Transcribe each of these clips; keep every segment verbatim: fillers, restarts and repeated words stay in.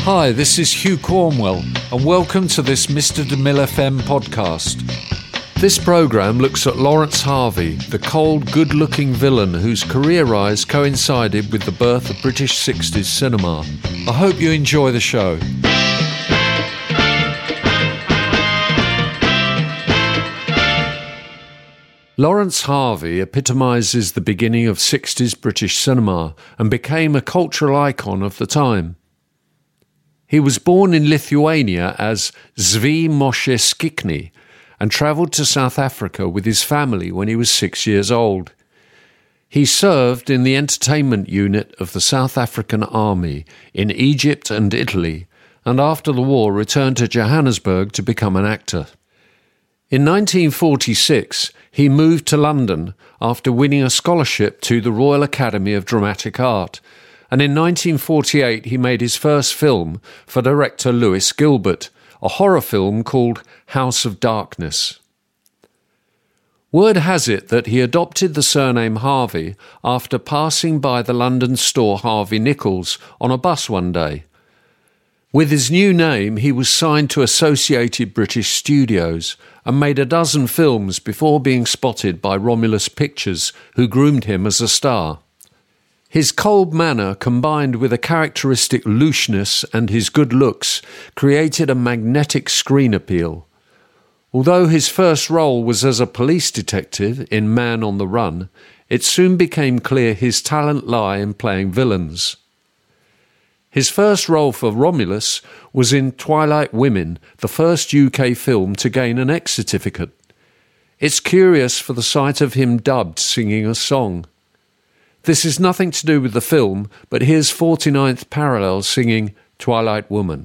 Hi, this is Hugh Cornwell, and welcome to this Mister DeMille F M podcast. This programme looks at Laurence Harvey, the cold, good-looking villain whose career rise coincided with the birth of British sixties cinema. I hope you enjoy the show. Laurence Harvey epitomises the beginning of sixties British cinema and became a cultural icon of the time. He was born in Lithuania as Zvi Moshe Skikny and travelled to South Africa with his family when he was six years old. He served in the entertainment unit of the South African Army in Egypt and Italy, and after the war returned to Johannesburg to become an actor. In nineteen forty-six, he moved to London after winning a scholarship to the Royal Academy of Dramatic Art, and in nineteen forty-eight he made his first film for director Lewis Gilbert, a horror film called House of Darkness. Word has it that he adopted the surname Harvey after passing by the London store Harvey Nichols on a bus one day. With his new name, he was signed to Associated British Studios and made a dozen films before being spotted by Romulus Pictures, who groomed him as a star. His cold manner, combined with a characteristic looseness and his good looks, created a magnetic screen appeal. Although his first role was as a police detective in Man on the Run, it soon became clear his talent lay in playing villains. His first role for Romulus was in Twilight Women, the first U K film to gain an X certificate. It's curious for the sight of him dubbed singing a song. This is nothing to do with the film, but here's forty-ninth Parallel singing Twilight Woman.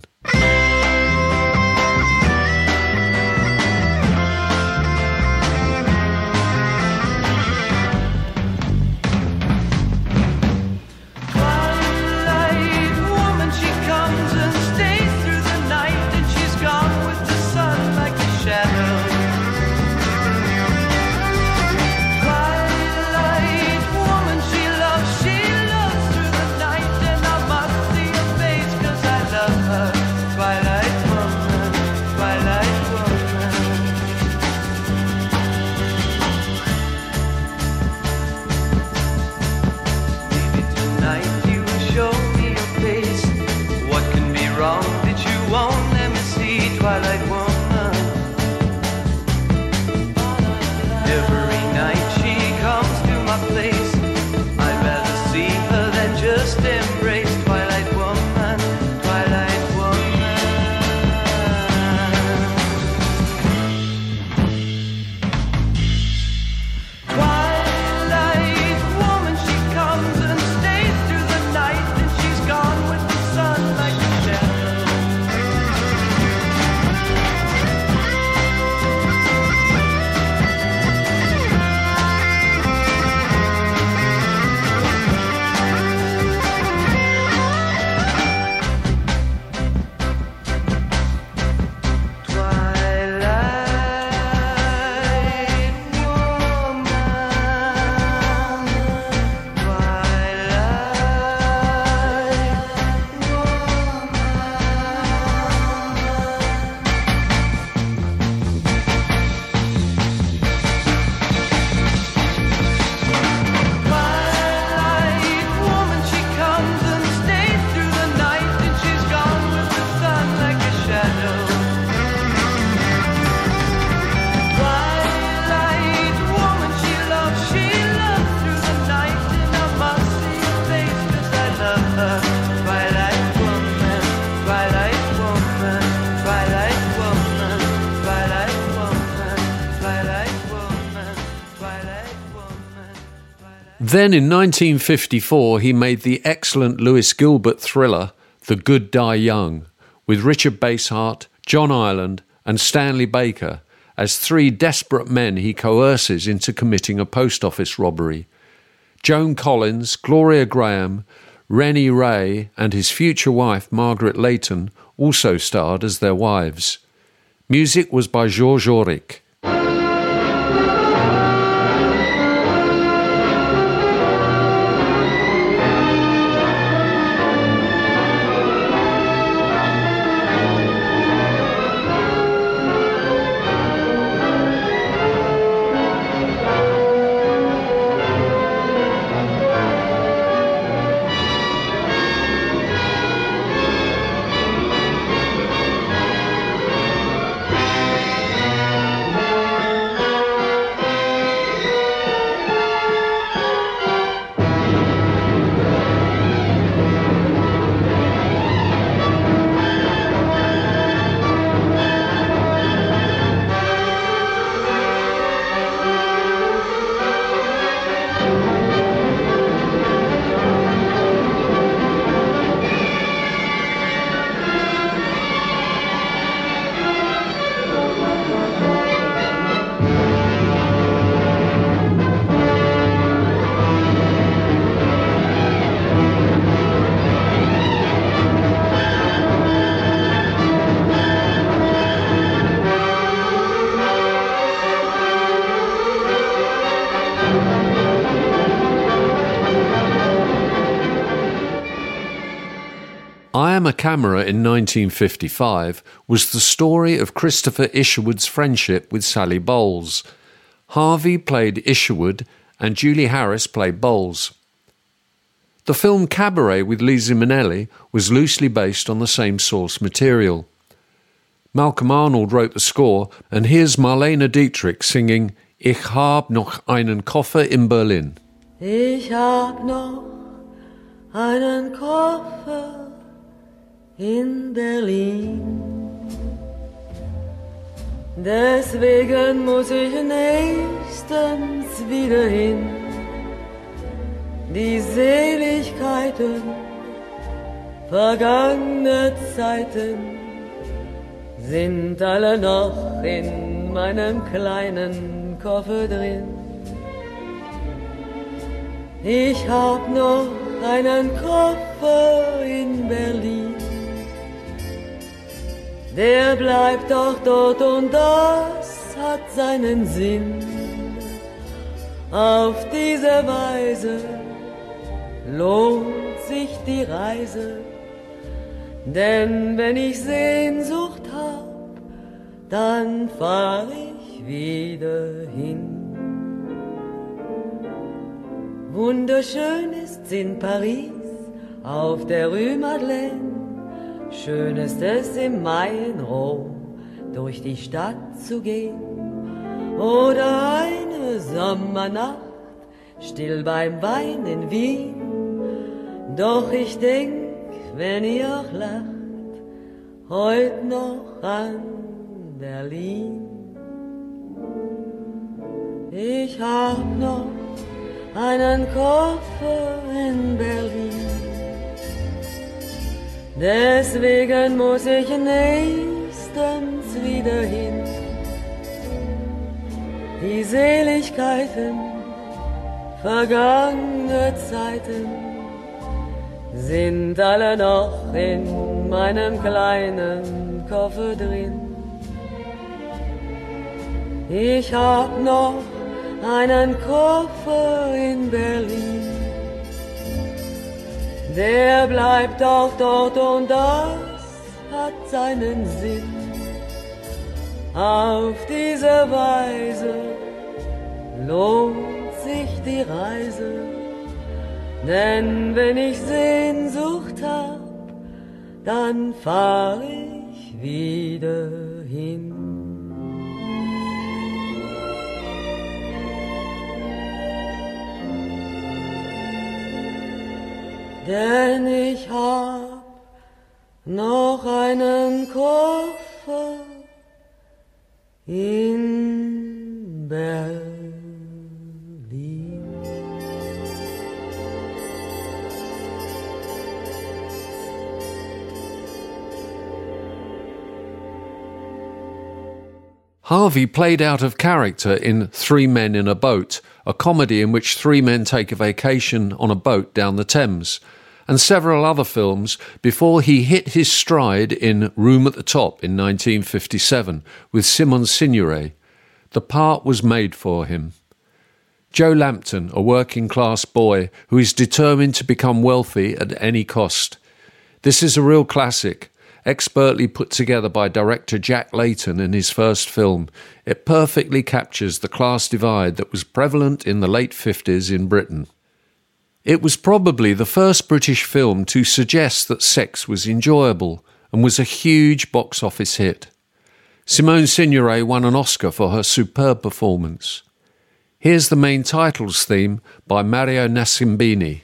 Then in nineteen fifty-four he made the excellent Lewis Gilbert thriller The Good Die Young, with Richard Basehart, John Ireland and Stanley Baker as three desperate men he coerces into committing a post office robbery. Joan Collins, Gloria Graham, Rennie Ray and his future wife Margaret Leighton also starred as their wives. Music was by George Auric. Glamour Camera in nineteen fifty-five was the story of Christopher Isherwood's friendship with Sally Bowles. Harvey played Isherwood and Julie Harris played Bowles. The film Cabaret with Liza Minnelli was loosely based on the same source material. Malcolm Arnold wrote the score, and here's Marlene Dietrich singing Ich hab noch einen Koffer in Berlin. Ich hab noch einen Koffer in Berlin. Deswegen muss ich nächstens wieder hin. Die Seligkeiten vergangener Zeiten sind alle noch in meinem kleinen Koffer drin. Ich hab noch einen Koffer in Berlin. Der bleibt doch dort und das hat seinen Sinn. Auf diese Weise lohnt sich die Reise, denn wenn ich Sehnsucht hab, dann fahr ich wieder hin. Wunderschön ist's in Paris auf der Rue Madeleine, schön ist es im Mai in Rom durch die Stadt zu gehen, oder eine Sommernacht still beim Wein in Wien. Doch ich denk, wenn ihr auch lacht, heut noch an Berlin. Ich hab noch einen Koffer in Berlin. Deswegen muss ich nächstens wieder hin. Die Seligkeiten vergangener Zeiten sind alle noch in meinem kleinen Koffer drin. Ich hab noch einen Koffer in Berlin. Der bleibt auch dort und das hat seinen Sinn. Auf diese Weise lohnt sich die Reise, denn wenn ich Sehnsucht hab, dann fahr ich wieder hin. Denn ich hab noch einen Koffer in Berlin. Harvey played out of character in Three Men in a Boat, a comedy in which three men take a vacation on a boat down the Thames, and several other films before he hit his stride in Room at the Top in nineteen fifty-seven with Simone Signoret. The part was made for him. Joe Lampton, a working-class boy who is determined to become wealthy at any cost. This is a real classic, expertly put together by director Jack Layton in his first film. It perfectly captures the class divide that was prevalent in the late fifties in Britain. It was probably the first British film to suggest that sex was enjoyable and was a huge box office hit. Simone Signoret won an Oscar for her superb performance. Here's the main titles theme by Mario Nascimbini.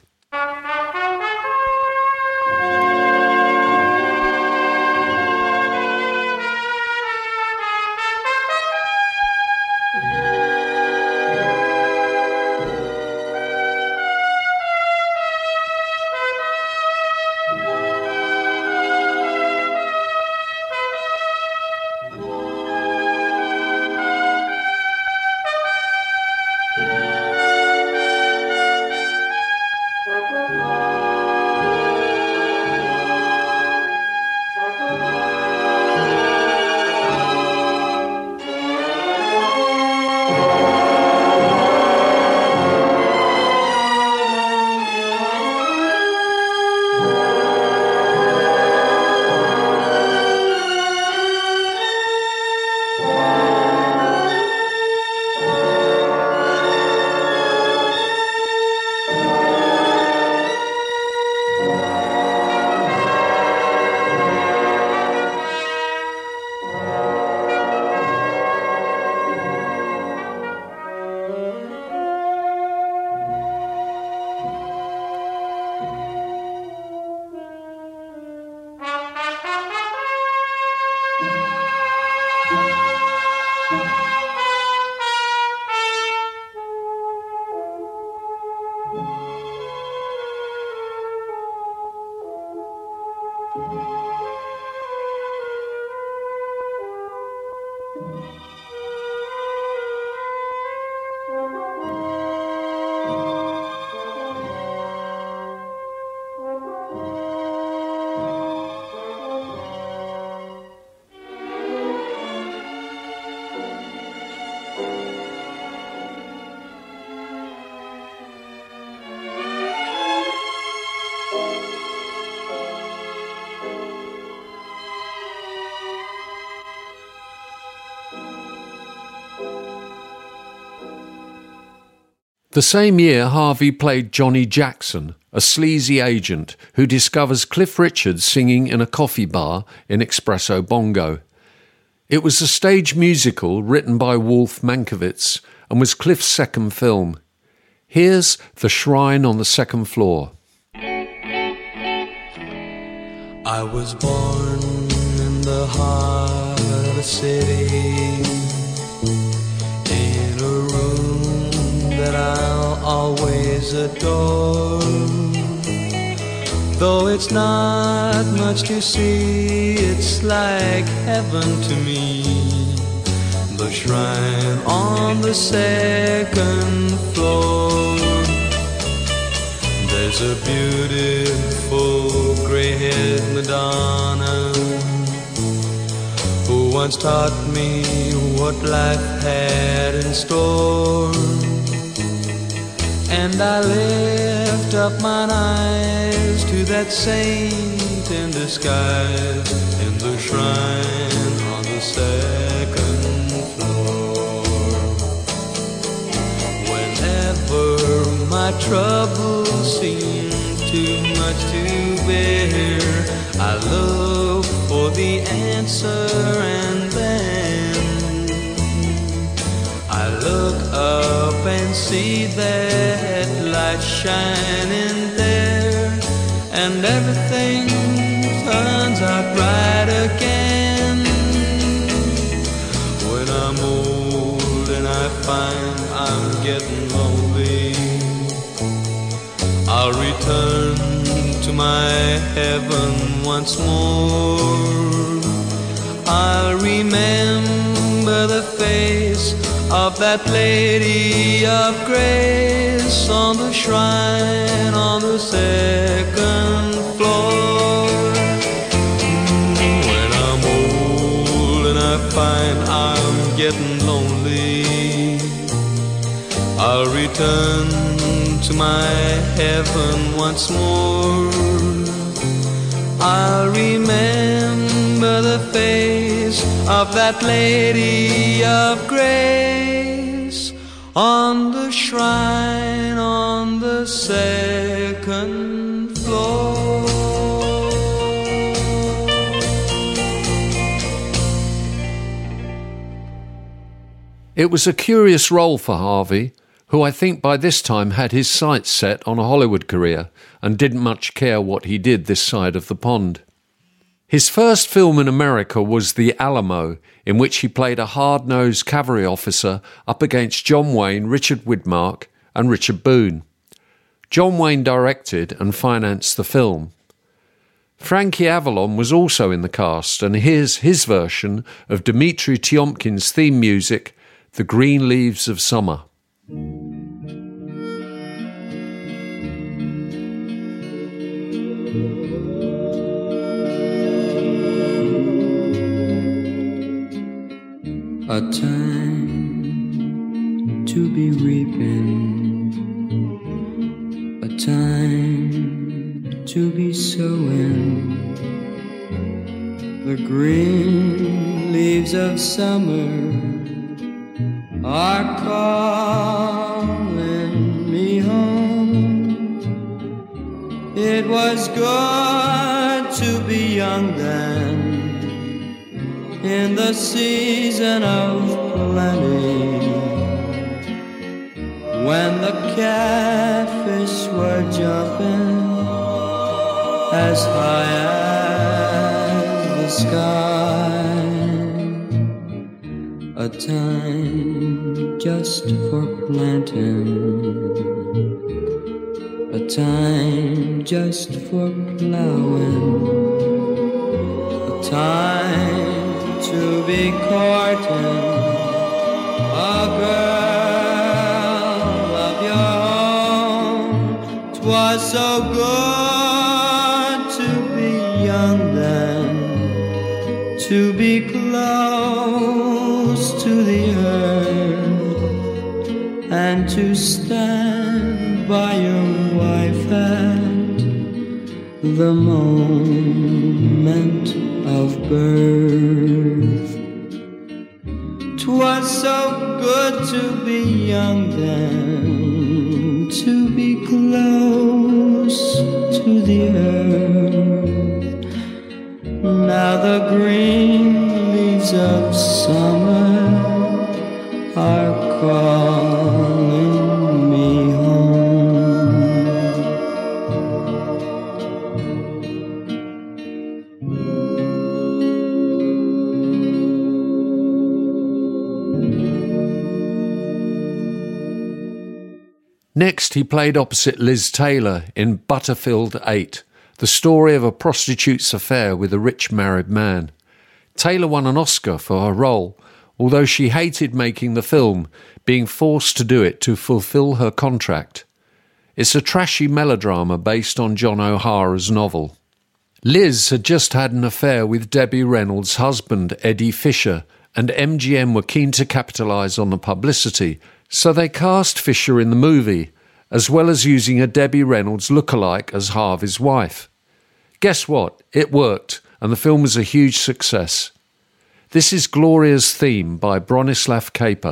The same year, Harvey played Johnny Jackson, a sleazy agent who discovers Cliff Richard singing in a coffee bar in Espresso Bongo. It was a stage musical written by Wolf Mankiewicz and was Cliff's second film. Here's The Shrine on the Second Floor. I was born in the heart of a city, in a room that I'll always adore. Though it's not much to see, it's like heaven to me. The shrine on the second floor. There's a beautiful gray-haired Madonna who once taught me what life had in store. And I lift up mine eyes to that saint in disguise in the shrine on the second floor. Whenever my troubles seem too much to bear, I look for the answer and then I look up and see that light shining there, and everything turns out right again. When I'm old and I find I'm getting lonely, I'll return to my heaven once more. I'll remember the face of that lady of grace on the shrine on the second floor. When I'm old and I find I'm getting lonely, I'll return to my heaven once more. I'll remember the face of that lady of grace on the shrine on the second floor. It was a curious role for Harvey, who I think by this time had his sights set on a Hollywood career and didn't much care what he did this side of the pond. His first film in America was The Alamo, in which he played a hard-nosed cavalry officer up against John Wayne, Richard Widmark and Richard Boone. John Wayne directed and financed the film. Frankie Avalon was also in the cast, and here's his version of Dmitri Tiomkin's theme music, The Green Leaves of Summer. A time to be reaping, a time to be sowing. The green leaves of summer are calling me home. It was good to be young then, in the season of plenty, when the catfish were jumping as high as the sky. A time just for planting time just for plowing, a time to be courting a girl of your own. 'Twas so good to be young then, to be close to the earth, and to stand by your wife at the moment of birth. 'Twas so good to be young then, to be close to the earth. Now the green leaves of summer are calling me home. Next, he played opposite Liz Taylor in Butterfield eight, the story of a prostitute's affair with a rich married man. Taylor won an Oscar for her role, although she hated making the film, being forced to do it to fulfill her contract. It's a trashy melodrama based on John O'Hara's novel. Liz had just had an affair with Debbie Reynolds' husband, Eddie Fisher, and M G M were keen to capitalise on the publicity, so they cast Fisher in the movie, as well as using a Debbie Reynolds lookalike as Harvey's wife. Guess what? It worked, and the film was a huge success. This is Gloria's theme by Bronislaw Kaper.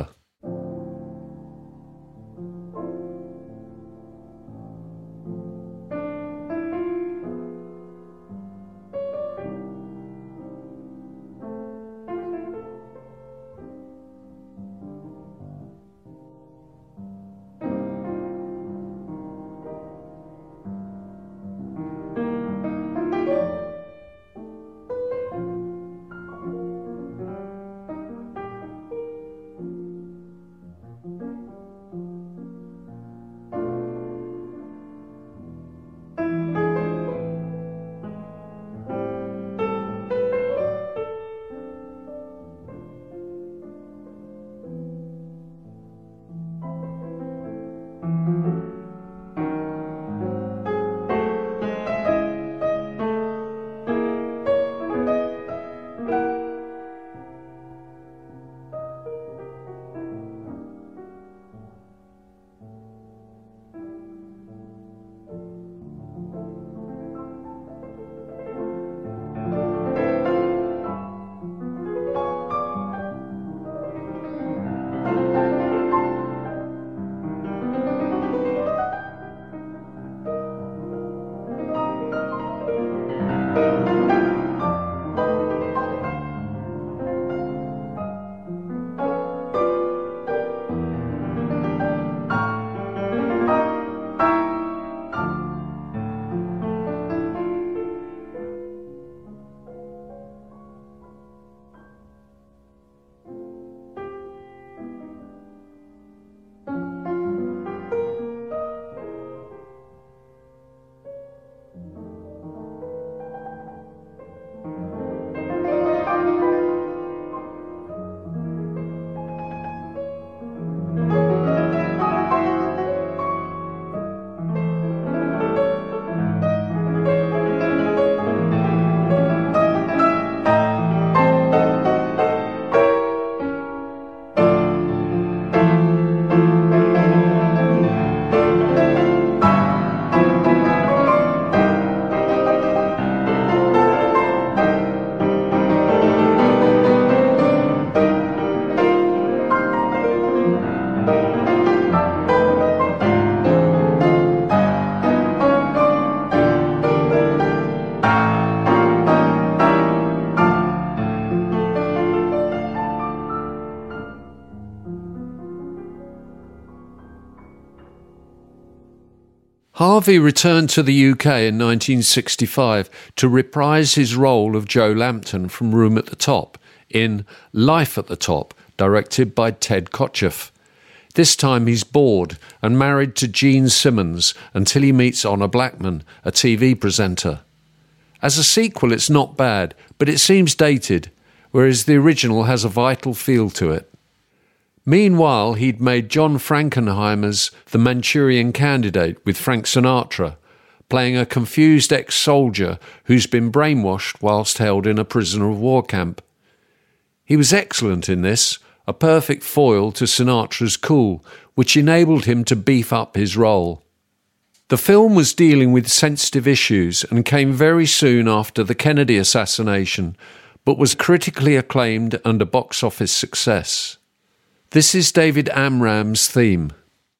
Harvey returned to the U K in nineteen sixty-five to reprise his role of Joe Lampton from Room at the Top in Life at the Top, directed by Ted Kotcheff. This time he's bored and married to Gene Simmons until he meets Honor Blackman, a T V presenter. As a sequel, it's not bad, but it seems dated, whereas the original has a vital feel to it. Meanwhile, he'd made John Frankenheimer's The Manchurian Candidate with Frank Sinatra, playing a confused ex-soldier who's been brainwashed whilst held in a prisoner of war camp. He was excellent in this, a perfect foil to Sinatra's cool, which enabled him to beef up his role. The film was dealing with sensitive issues and came very soon after the Kennedy assassination, but was critically acclaimed and a box office success. This is David Amram's theme.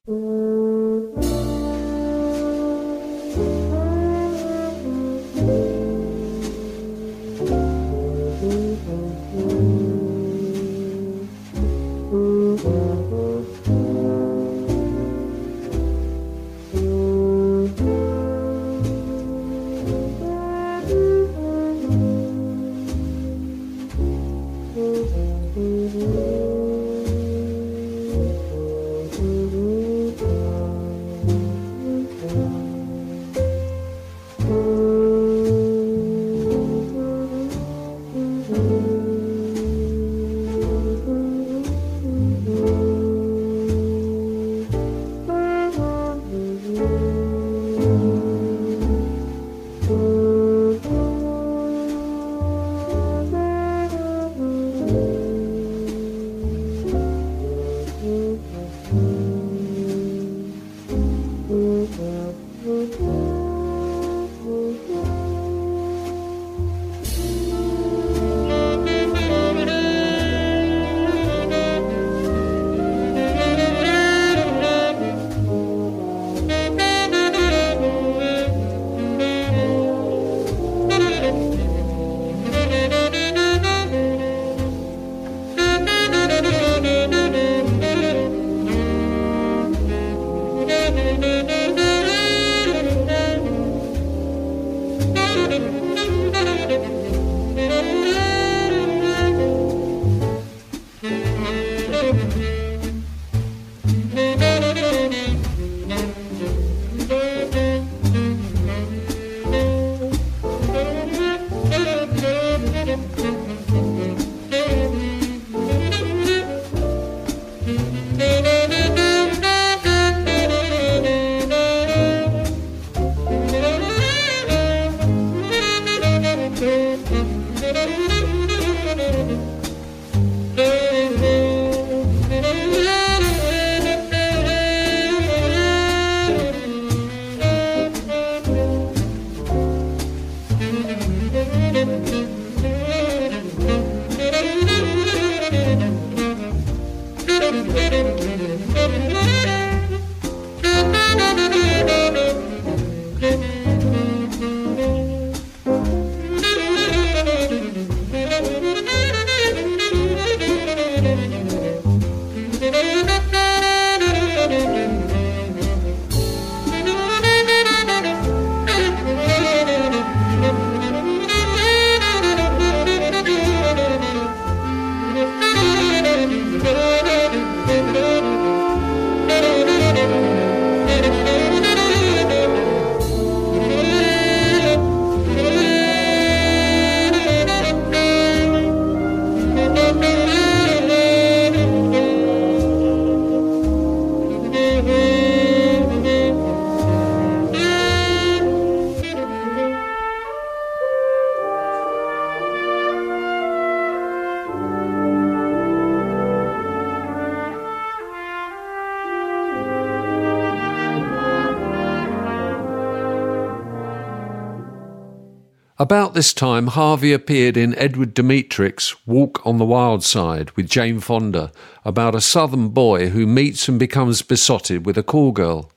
About this time, Harvey appeared in Edward Dmytrik's Walk on the Wild Side with Jane Fonda, about a southern boy who meets and becomes besotted with a call girl.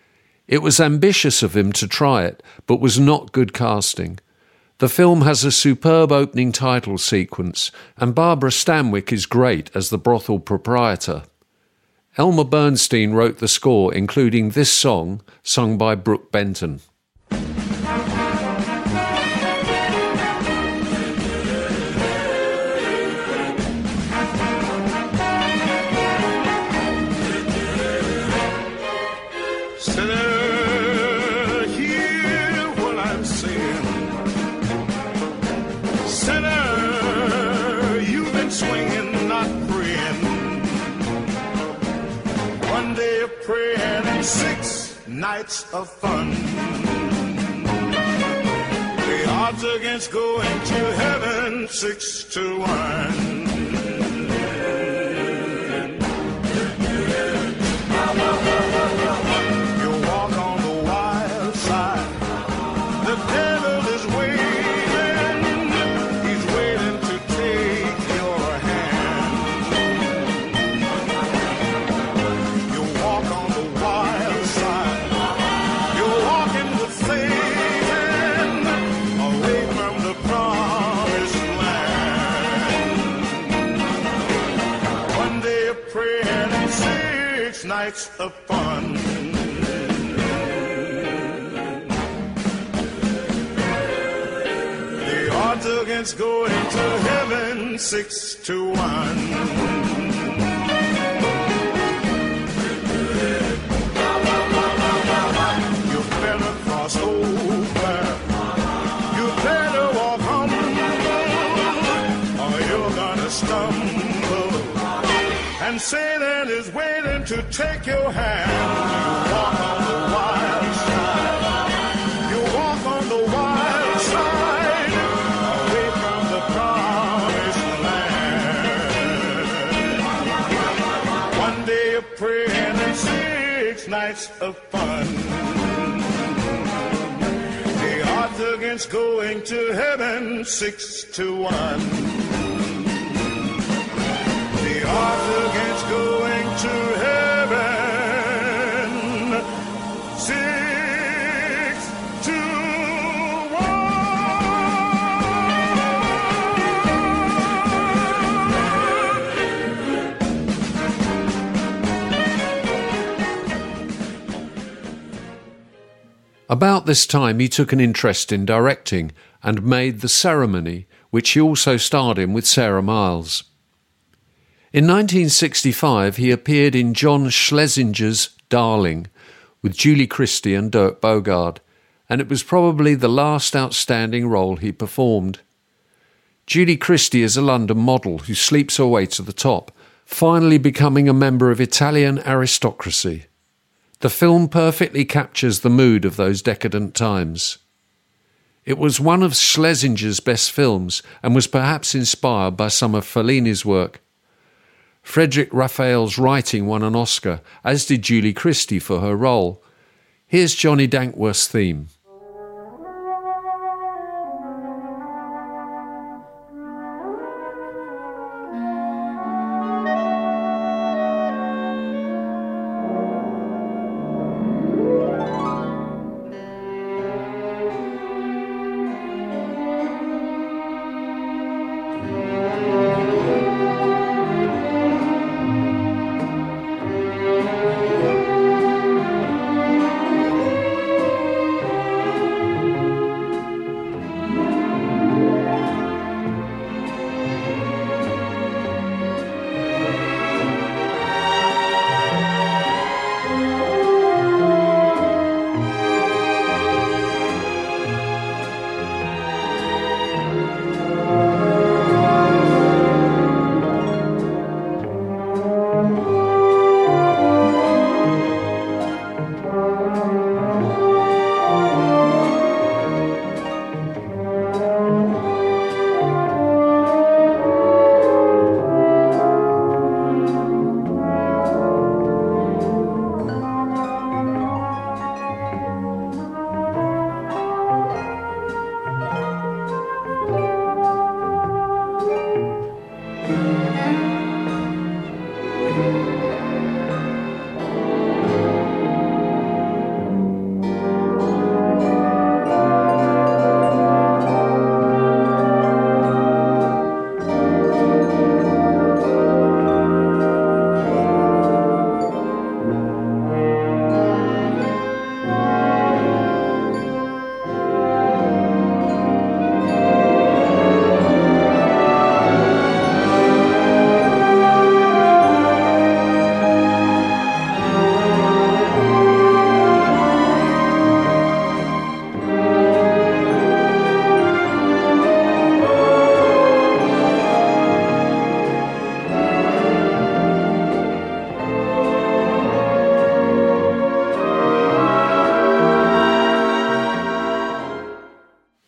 It was ambitious of him to try it, but was not good casting. The film has a superb opening title sequence, and Barbara Stanwyck is great as the brothel proprietor. Elmer Bernstein wrote the score, including this song, sung by Brooke Benton. Sinner, hear what I'm saying. Sinner, you've been swinging, not praying. One day of praying and six nights of fun. The odds against going to heaven, six to one. Nights of fun. The odds against going to heaven, six to one. You better cross over. You better walk humble, or you're gonna stumble. And Satan is waiting to take your hand. You walk on the wild side. You walk on the wild side, away from the promised land. One day of praying and six nights of fun. The odds against going to heaven, six to one. The odds against going to heaven, six to About this time he took an interest in directing and made The Ceremony, which he also starred in with Sarah Miles. In nineteen sixty-five, he appeared in John Schlesinger's Darling with Julie Christie and Dirk Bogarde, and it was probably the last outstanding role he performed. Julie Christie is a London model who sleeps her way to the top, finally becoming a member of Italian aristocracy. The film perfectly captures the mood of those decadent times. It was one of Schlesinger's best films and was perhaps inspired by some of Fellini's work. Frederick Raphael's writing won an Oscar, as did Julie Christie for her role. Here's Johnny Dankworth's theme.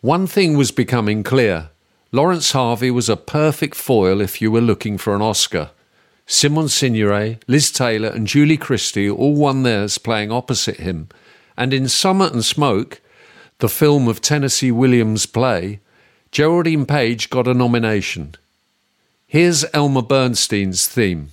One thing was becoming clear. Laurence Harvey was a perfect foil if you were looking for an Oscar. Simone Signoret, Liz Taylor and Julie Christie all won theirs playing opposite him. And in Summer and Smoke, the film of Tennessee Williams' play, Geraldine Page got a nomination. Here's Elmer Bernstein's theme.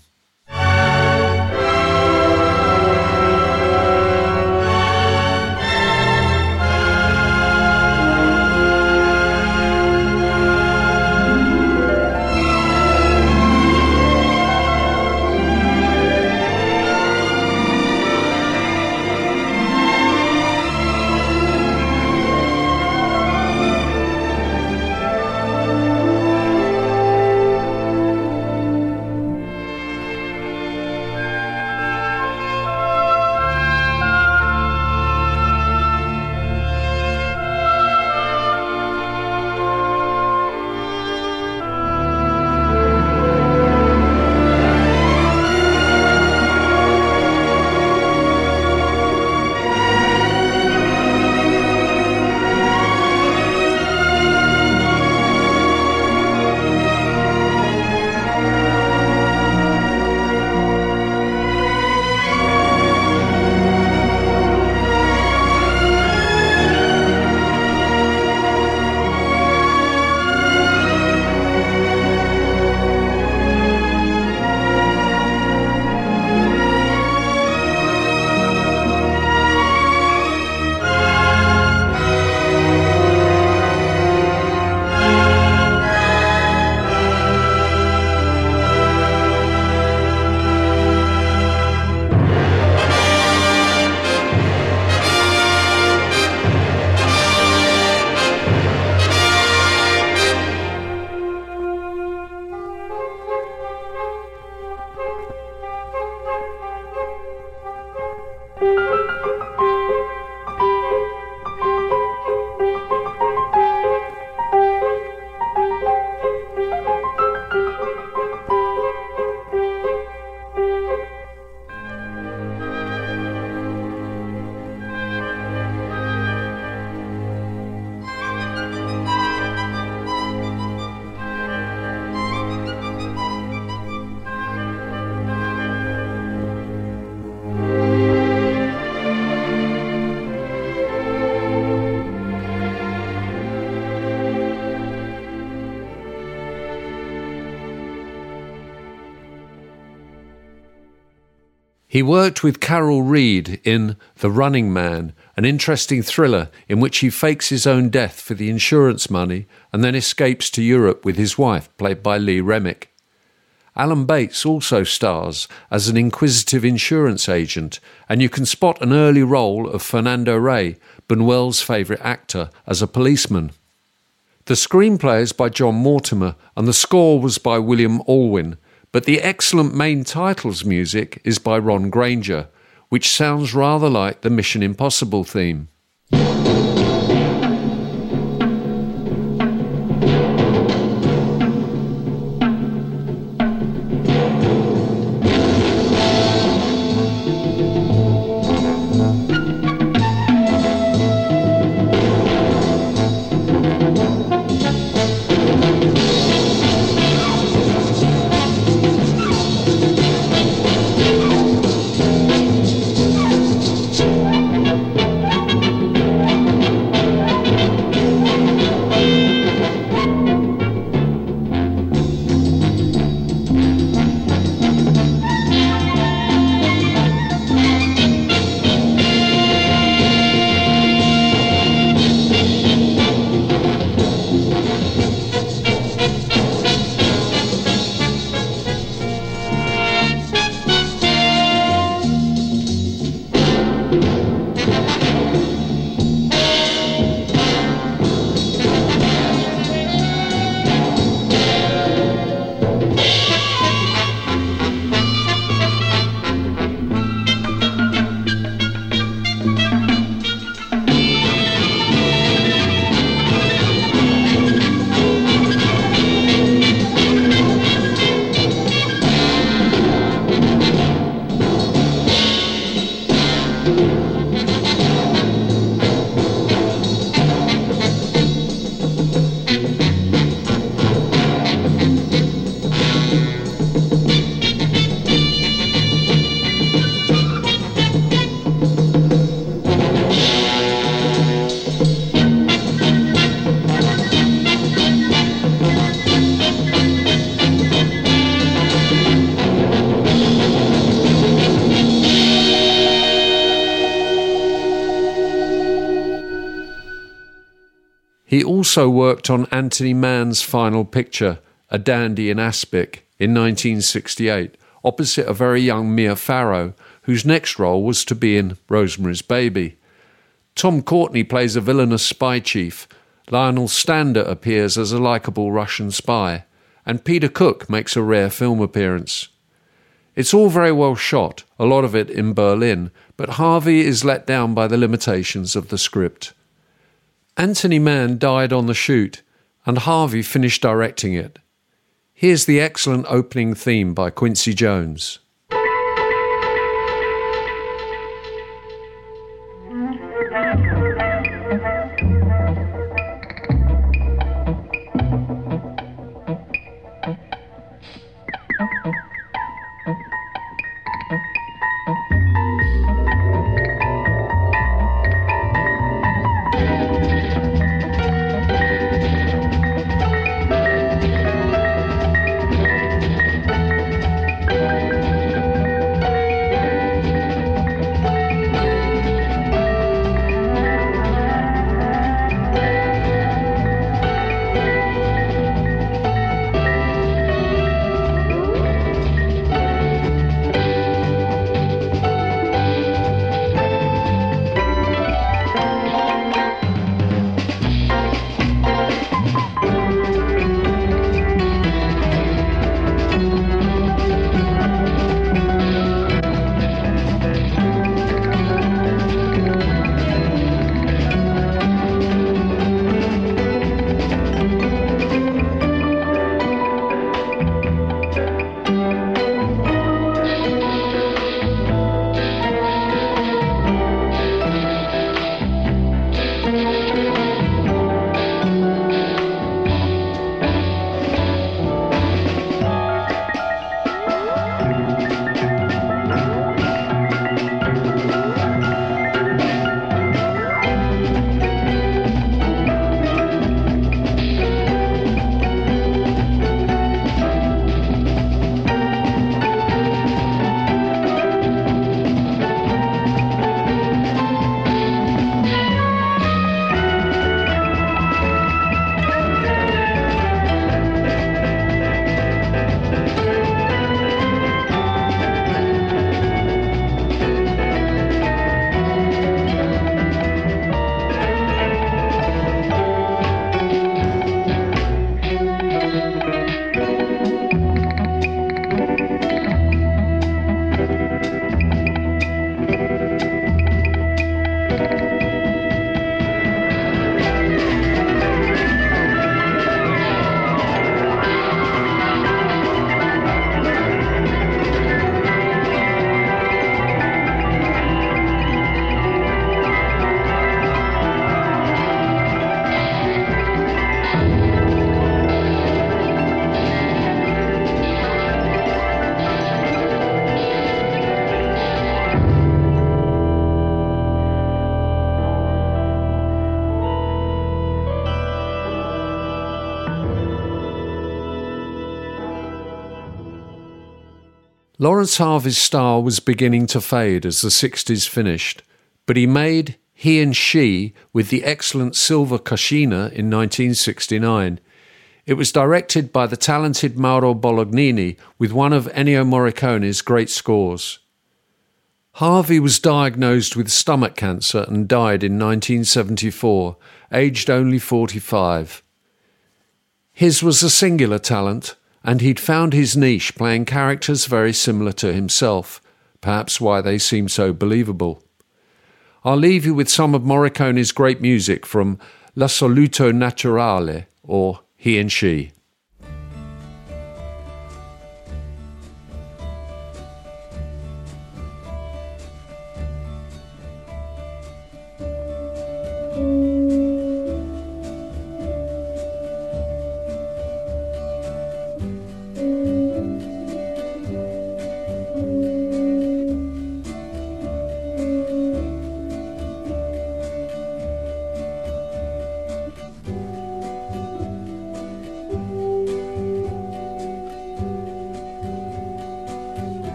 He worked with Carol Reed in The Running Man, an interesting thriller in which he fakes his own death for the insurance money and then escapes to Europe with his wife, played by Lee Remick. Alan Bates also stars as an inquisitive insurance agent, and you can spot an early role of Fernando Rey, Buñuel's favourite actor, as a policeman. The screenplay is by John Mortimer and the score was by William Alwyn, but the excellent main titles music is by Ron Granger, which sounds rather like the Mission Impossible theme. He also worked on Anthony Mann's final picture, A Dandy in Aspic, in nineteen sixty-eight, opposite a very young Mia Farrow, whose next role was to be in Rosemary's Baby. Tom Courtenay plays a villainous spy chief, Lionel Stander appears as a likeable Russian spy, and Peter Cook makes a rare film appearance. It's all very well shot, a lot of it in Berlin, but Harvey is let down by the limitations of the script. Anthony Mann died on the shoot, and Harvey finished directing it. Here's the excellent opening theme by Quincy Jones. Lawrence Harvey's star was beginning to fade as the sixties finished, but he made He and She with the excellent Silva Cascina in nineteen sixty-nine. It was directed by the talented Mauro Bolognini with one of Ennio Morricone's great scores. Harvey was diagnosed with stomach cancer and died in nineteen seventy-four, aged only forty-five. His was a singular talent, and he'd found his niche playing characters very similar to himself, perhaps why they seem so believable. I'll leave you with some of Morricone's great music from L'Assoluto Naturale, or He and She.